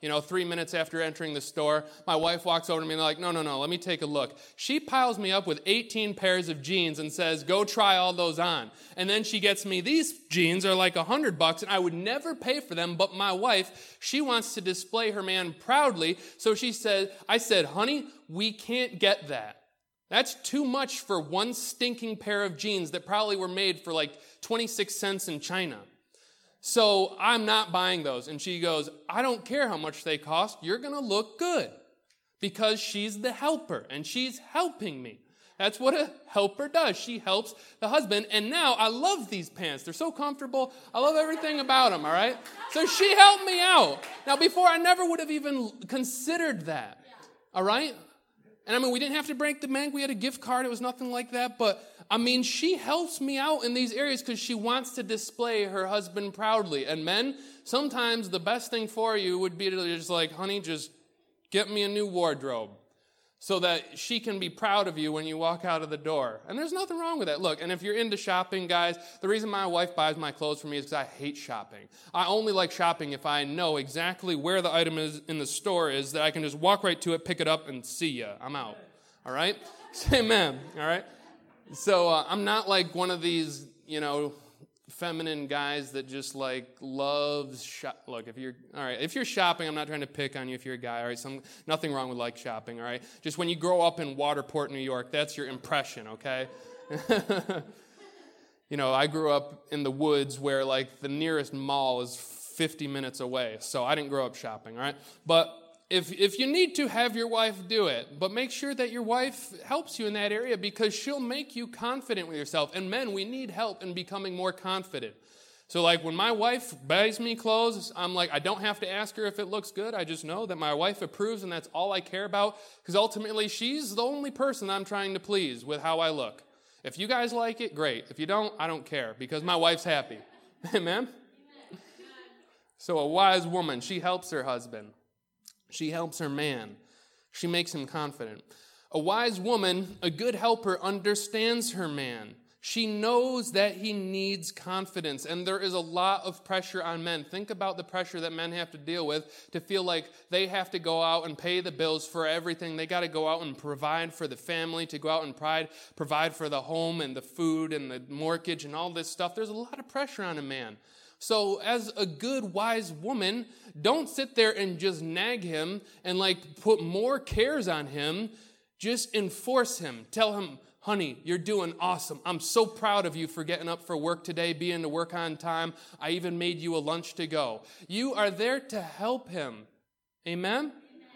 you know, three minutes after entering the store, my wife walks over to me and like, no, no, no, let me take a look. She piles me up with eighteen pairs of jeans and says, go try all those on. And then she gets me, these jeans are like a hundred bucks and I would never pay for them, but my wife, she wants to display her man proudly. So she said, I said, honey, we can't get that. That's too much for one stinking pair of jeans that probably were made for like twenty-six cents in China. So I'm not buying those. And she goes, I don't care how much they cost. You're going to look good. Because she's the helper and she's helping me. That's what a helper does. She helps the husband. And now I love these pants. They're so comfortable. I love everything about them, all right? So she helped me out. Now before I never would have even considered that, all right? And I mean, we didn't have to break the bank. We had a gift card. It was nothing like that. But I mean, she helps me out in these areas because she wants to display her husband proudly. And men, sometimes the best thing for you would be to just like, honey, just get me a new wardrobe so that she can be proud of you when you walk out of the door. And there's nothing wrong with that. Look, and if you're into shopping, guys, the reason my wife buys my clothes for me is because I hate shopping. I only like shopping if I know exactly where the item is in the store is, that I can just walk right to it, pick it up, and see ya. I'm out. All right? Say amen. All right? So uh, I'm not like one of these, you know, feminine guys that just like loves shop. Look, if you're all right, if you're shopping, I'm not trying to pick on you if you're a guy. All right, some nothing wrong with like shopping. All right, just when you grow up in Waterport, New York, that's your impression. Okay. You know, I grew up in the woods where like the nearest mall is fifty minutes away, so I didn't grow up shopping. All right, but If if you need to, have your wife do it, but make sure that your wife helps you in that area because she'll make you confident with yourself. And men, we need help in becoming more confident. So like when my wife buys me clothes, I'm like, I don't have to ask her if it looks good. I just know that my wife approves and that's all I care about because ultimately she's the only person I'm trying to please with how I look. If you guys like it, great. If you don't, I don't care because my wife's happy. Amen? So a wise woman, she helps her husband. She helps her man. She makes him confident. A wise woman, a good helper, understands her man. She knows that he needs confidence, and there is a lot of pressure on men. Think about the pressure that men have to deal with to feel like they have to go out and pay the bills for everything. They got to go out and provide for the family, to go out and provide, provide for the home and the food and the mortgage and all this stuff. There's a lot of pressure on a man. So as a good, wise woman, don't sit there and just nag him and like put more cares on him. Just enforce him. Tell him, honey, you're doing awesome. I'm so proud of you for getting up for work today, being to work on time. I even made you a lunch to go. You are there to help him. Amen?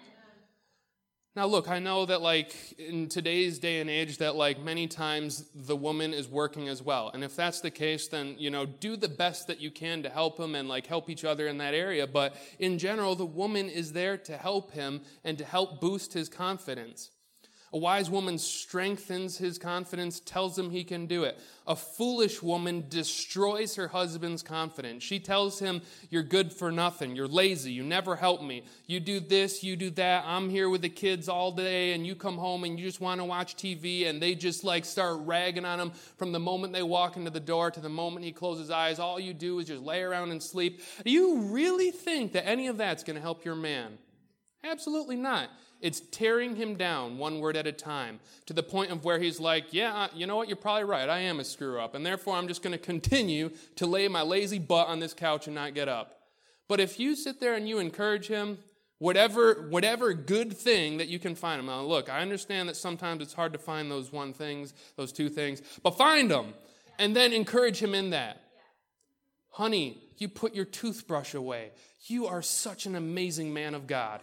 Now, look, I know that, like, in today's day and age that, like, many times the woman is working as well. And if that's the case, then, you know, do the best that you can to help him and, like, help each other in that area. But in general, the woman is there to help him and to help boost his confidence. A wise woman strengthens his confidence, tells him he can do it. A foolish woman destroys her husband's confidence. She tells him, you're good for nothing. You're lazy. You never help me. You do this, you do that. I'm here with the kids all day, and you come home and you just want to watch T V, and they just like start ragging on him from the moment they walk into the door to the moment he closes his eyes. All you do is just lay around and sleep. Do you really think that any of that's going to help your man? Absolutely not. It's tearing him down one word at a time to the point of where he's like, yeah, you know what? You're probably right. I am a screw up. And therefore, I'm just going to continue to lay my lazy butt on this couch and not get up. But if you sit there and you encourage him, whatever whatever good thing that you can find him. Now, look, I understand that sometimes it's hard to find those one things, those two things, but find them and then encourage him in that. Honey, you put your toothbrush away. You are such an amazing man of God.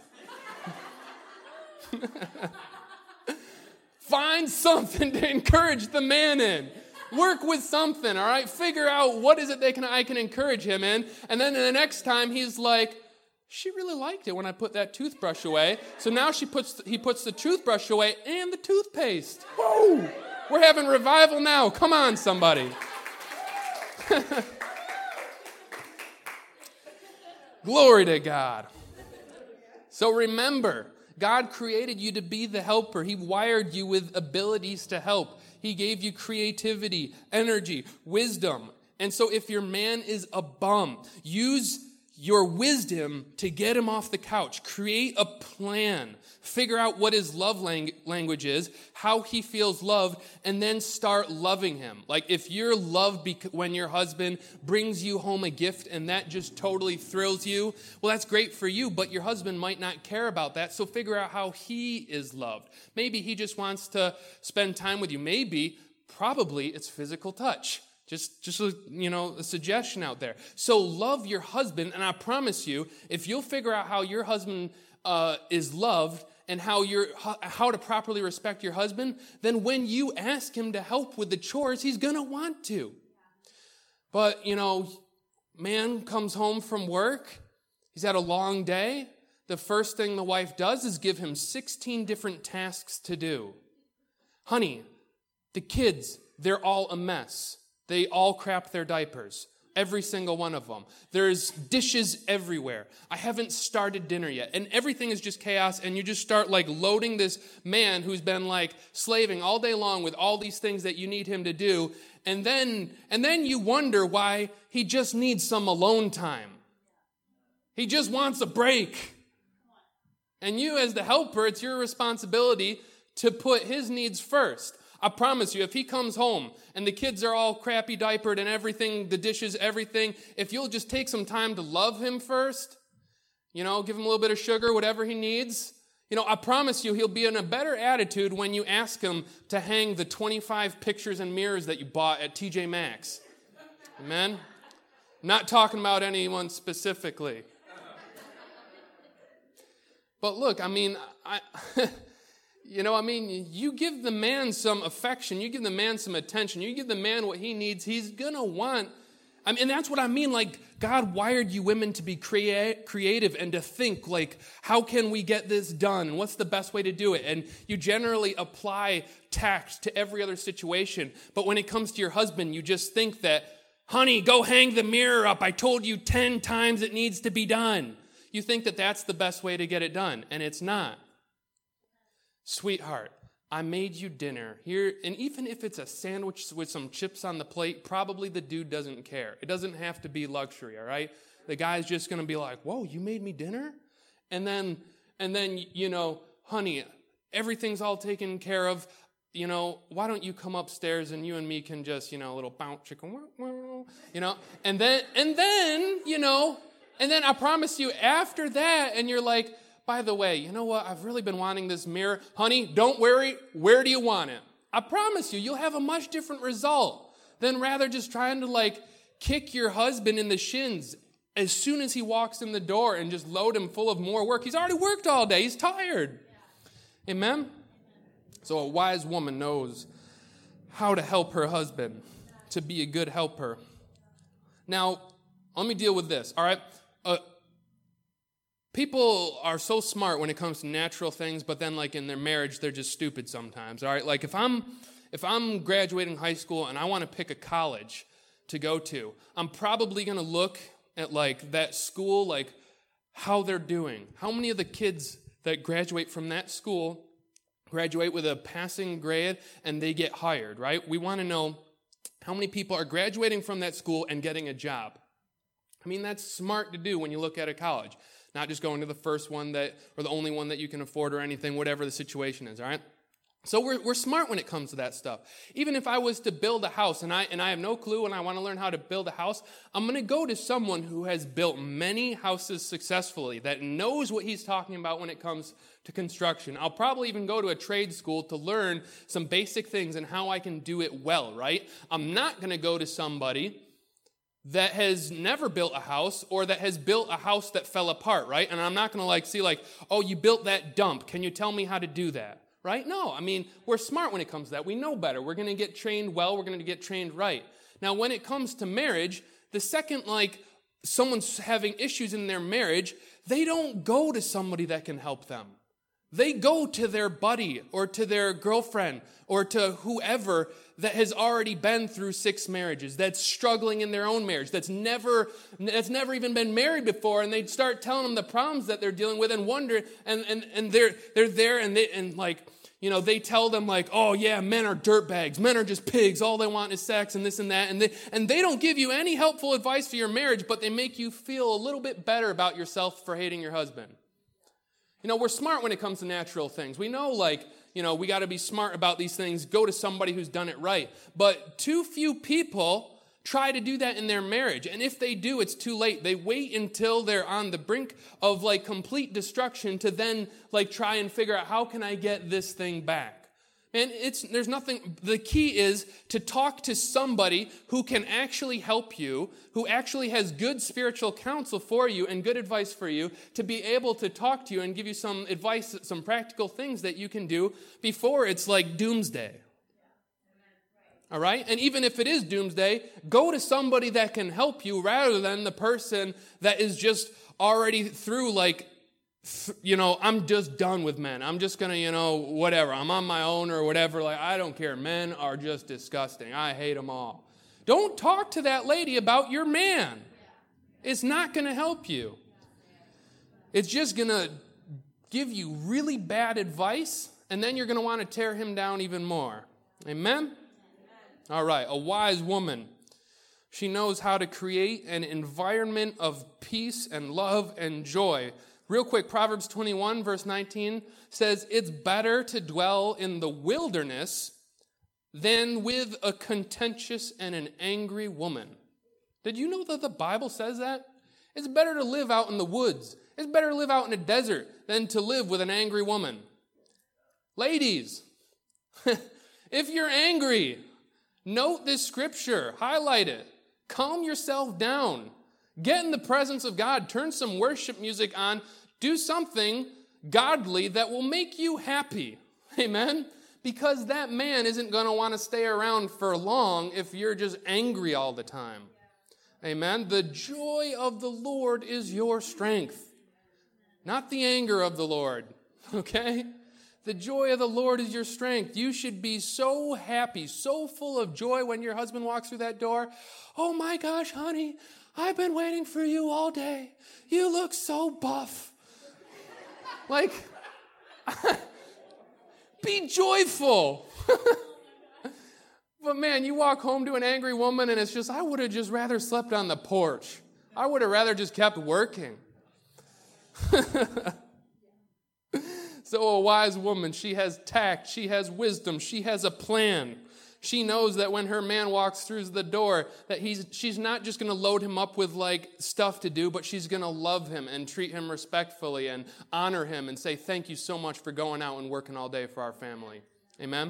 Find something to encourage the man in. Work with something, all right? Figure out what is it they can I can encourage him in. And then the next time he's like, she really liked it when I put that toothbrush away. So now she puts he puts the toothbrush away and the toothpaste. Whoa! We're having revival now. Come on, somebody. Glory to God. So remember, God created you to be the helper. He wired you with abilities to help. He gave you creativity, energy, wisdom. And so if your man is a bum, use, your wisdom to get him off the couch. Create a plan. Figure out what his love lang- language is, how he feels loved, and then start loving him. Like if you're loved bec- when your husband brings you home a gift and that just totally thrills you, well, that's great for you, but your husband might not care about that. So figure out how he is loved. Maybe he just wants to spend time with you. Maybe, probably, it's physical touch. Just, just a, you know, a suggestion out there. So love your husband, and I promise you, if you'll figure out how your husband uh, is loved and how you're how to properly respect your husband, then when you ask him to help with the chores, he's gonna want to. But you know, man comes home from work, he's had a long day. The first thing the wife does is give him sixteen different tasks to do. Honey, the kids, they're all a mess. They all crap their diapers. Every single one of them. There's dishes everywhere. I haven't started dinner yet. And everything is just chaos. And you just start like loading this man who's been like slaving all day long with all these things that you need him to do. And then, and then you wonder why he just needs some alone time. He just wants a break. And you as the helper, it's your responsibility to put his needs first. I promise you, if he comes home and the kids are all crappy diapered and everything, the dishes, everything, if you'll just take some time to love him first, you know, give him a little bit of sugar, whatever he needs, you know, I promise you he'll be in a better attitude when you ask him to hang the twenty-five pictures and mirrors that you bought at T J Maxx. Amen? Not talking about anyone specifically. But look, I mean, I... You know, I mean, you give the man some affection, you give the man some attention, you give the man what he needs, he's going to want. I mean, and that's what I mean, like, God wired you women to be crea- creative and to think, like, how can we get this done? What's the best way to do it? And you generally apply tact to every other situation. But when it comes to your husband, you just think that, honey, go hang the mirror up. I told you ten times it needs to be done. You think that that's the best way to get it done, and it's not. Sweetheart, I made you dinner here, and even if it's a sandwich with some chips on the plate, probably the dude doesn't care. It doesn't have to be luxury, all right? The guy's just going to be like, whoa, you made me dinner? And then, and then, you know, honey, everything's all taken care of. You know, why don't you come upstairs and you and me can just, you know, a little bounce chicken, you know? And then, and then, you know, and then I promise you after that, and you're like, by the way, you know what? I've really been wanting this mirror. Honey, don't worry. Where do you want it? I promise you, you'll have a much different result than rather just trying to like kick your husband in the shins as soon as he walks in the door and just load him full of more work. He's already worked all day. He's tired. Yeah. Amen? So a wise woman knows how to help her husband to be a good helper. Now, let me deal with this, all right? Uh, People are so smart when it comes to natural things, but then like in their marriage, they're just stupid sometimes, all right? Like if I'm if I'm graduating high school and I want to pick a college to go to, I'm probably going to look at like that school, like how they're doing. How many of the kids that graduate from that school graduate with a passing grade and they get hired, right? We want to know how many people are graduating from that school and getting a job. I mean, that's smart to do when you look at a college. Not just going to the first one that, or the only one that you can afford or anything, whatever the situation is, all right? So we're we're smart when it comes to that stuff. Even if I was to build a house and I and I have no clue and I want to learn how to build a house, I'm going to go to someone who has built many houses successfully, that knows what he's talking about when it comes to construction. I'll probably even go to a trade school to learn some basic things and how I can do it well, right? I'm not going to go to somebody that has never built a house or that has built a house that fell apart, right? And I'm not going to like see like, oh, you built that dump. Can you tell me how to do that, right? No, I mean, we're smart when it comes to that. We know better. We're going to get trained well. We're going to get trained right. Now, when it comes to marriage, the second like someone's having issues in their marriage, they don't go to somebody that can help them. They go to their buddy or to their girlfriend or to whoever that has already been through six marriages, that's struggling in their own marriage, that's never that's never even been married before, and they start telling them the problems that they're dealing with and wonder, and and, and they're they're there and they and like, You know, they tell them like, oh yeah, men are dirtbags. Men are just pigs. All they want is sex and this and that. And they, and they don't give you any helpful advice for your marriage, but they make you feel a little bit better about yourself for hating your husband. You know, we're smart when it comes to natural things. We know like, you know, we got to be smart about these things. Go to somebody who's done it right. But too few people try to do that in their marriage. And if they do, it's too late. They wait until they're on the brink of like complete destruction to then like try and figure out how can I get this thing back. And it's there's nothing, the key is to talk to somebody who can actually help you, who actually has good spiritual counsel for you and good advice for you, to be able to talk to you and give you some advice, some practical things that you can do before it's like doomsday. All right? And even if it is doomsday, go to somebody that can help you rather than the person that is just already through like, th- you know, I'm just done with men. I'm just going to, you know, whatever. I'm on my own or whatever. Like, I don't care. Men are just disgusting. I hate them all. Don't talk to that lady about your man. It's not going to help you. It's just going to give you really bad advice, and then you're going to want to tear him down even more. Amen? All right, a wise woman. She knows how to create an environment of peace and love and joy. Real quick, Proverbs twenty-one, verse nineteen says, it's better to dwell in the wilderness than with a contentious and an angry woman. Did you know that the Bible says that? It's better to live out in the woods. It's better to live out in a desert than to live with an angry woman. Ladies, if you're angry, note this scripture, highlight it, calm yourself down, get in the presence of God, turn some worship music on, do something godly that will make you happy. Amen? Because that man isn't going to want to stay around for long if you're just angry all the time. Amen? The joy of the Lord is your strength, not the anger of the Lord. Okay? The joy of the Lord is your strength. You should be so happy, so full of joy when your husband walks through that door. Oh my gosh, honey, I've been waiting for you all day. You look so buff. Like, be joyful. But man, you walk home to an angry woman and it's just, I would have just rather slept on the porch. I would have rather just kept working. So a wise woman, she has tact, she has wisdom, she has a plan. She knows that when her man walks through the door, that he's she's not just going to load him up with like stuff to do, but she's going to love him and treat him respectfully and honor him and say, thank you so much for going out and working all day for our family. Amen? Amen.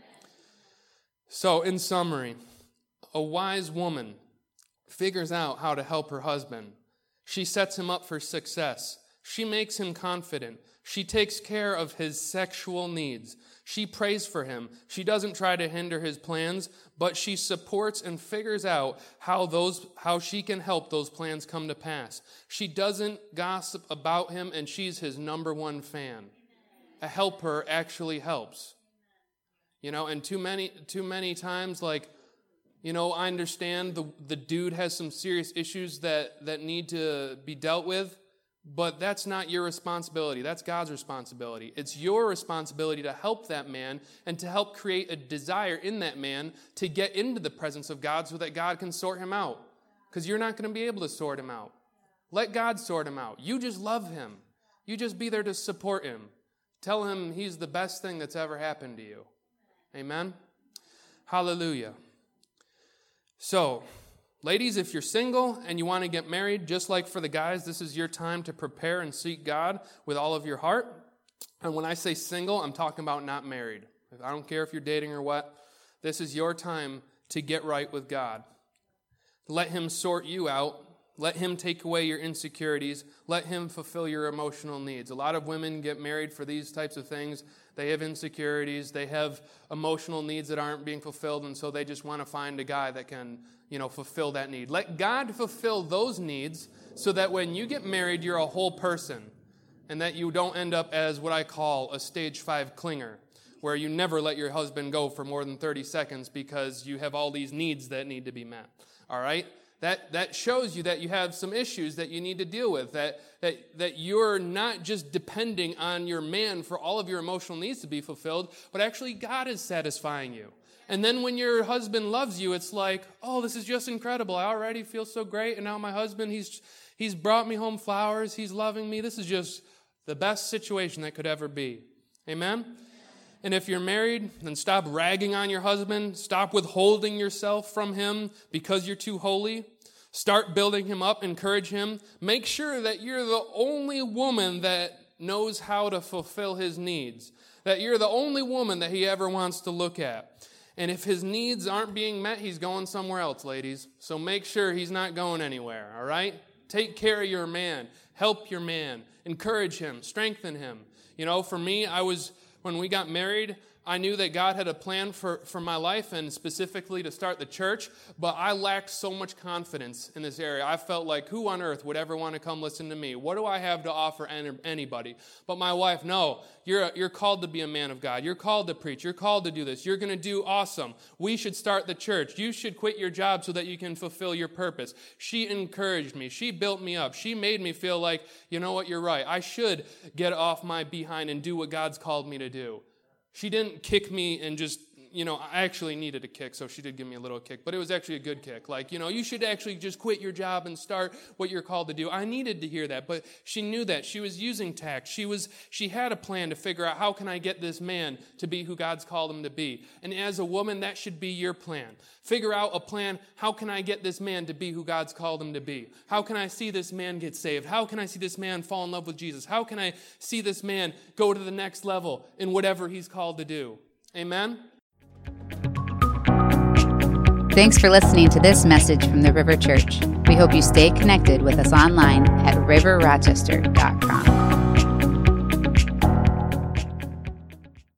So in summary, a wise woman figures out how to help her husband. She sets him up for success. She makes him confident. She takes care of his sexual needs. She prays for him. She doesn't try to hinder his plans, but she supports and figures out how those how she can help those plans come to pass. She doesn't gossip about him, and she's his number one fan. A helper actually helps. You know, and too many too many times, like, you know, I understand the the dude has some serious issues that that need to be dealt with. But that's not your responsibility. That's God's responsibility. It's your responsibility to help that man and to help create a desire in that man to get into the presence of God so that God can sort him out. Because you're not going to be able to sort him out. Let God sort him out. You just love him. You just be there to support him. Tell him he's the best thing that's ever happened to you. Amen? Hallelujah. So, ladies, if you're single and you want to get married, just like for the guys, this is your time to prepare and seek God with all of your heart. And when I say single, I'm talking about not married. I don't care if you're dating or what. This is your time to get right with God. Let him sort you out. Let him take away your insecurities. Let him fulfill your emotional needs. A lot of women get married for these types of things. They have insecurities. They have emotional needs that aren't being fulfilled, and so they just want to find a guy that can, you know, fulfill that need. Let God fulfill those needs so that when you get married, you're a whole person and that you don't end up as what I call a stage five clinger, where you never let your husband go for more than thirty seconds because you have all these needs that need to be met. All right? That that shows you that you have some issues that you need to deal with, that, that, that you're not just depending on your man for all of your emotional needs to be fulfilled, but actually God is satisfying you. And then when your husband loves you, it's like, oh, this is just incredible. I already feel so great, and now my husband, he's he's brought me home flowers. He's loving me. This is just the best situation that could ever be. Amen? And if you're married, then stop ragging on your husband. Stop withholding yourself from him because you're too holy. Start building him up. Encourage him. Make sure that you're the only woman that knows how to fulfill his needs. That you're the only woman that he ever wants to look at. And if his needs aren't being met, he's going somewhere else, ladies. So make sure he's not going anywhere, all right? Take care of your man. Help your man. Encourage him. Strengthen him. You know, for me, I was... When we got married, I knew that God had a plan for, for my life and specifically to start the church, but I lacked so much confidence in this area. I felt like, who on earth would ever want to come listen to me? What do I have to offer anybody? But my wife, no, you're, you're called to be a man of God. You're called to preach. You're called to do this. You're going to do awesome. We should start the church. You should quit your job so that you can fulfill your purpose. She encouraged me. She built me up. She made me feel like, you know what, you're right. I should get off my behind and do what God's called me to do. She didn't kick me and just, you know, I actually needed a kick, so she did give me a little kick, but it was actually a good kick. Like, you know, you should actually just quit your job and start what you're called to do. I needed to hear that, but she knew that. She was using tact. She was, she had a plan to figure out, how can I get this man to be who God's called him to be? And as a woman, that should be your plan. Figure out a plan, how can I get this man to be who God's called him to be? How can I see this man get saved? How can I see this man fall in love with Jesus? How can I see this man go to the next level in whatever he's called to do? Amen? Thanks for listening to this message from the River Church. We hope you stay connected with us online at river rochester dot com.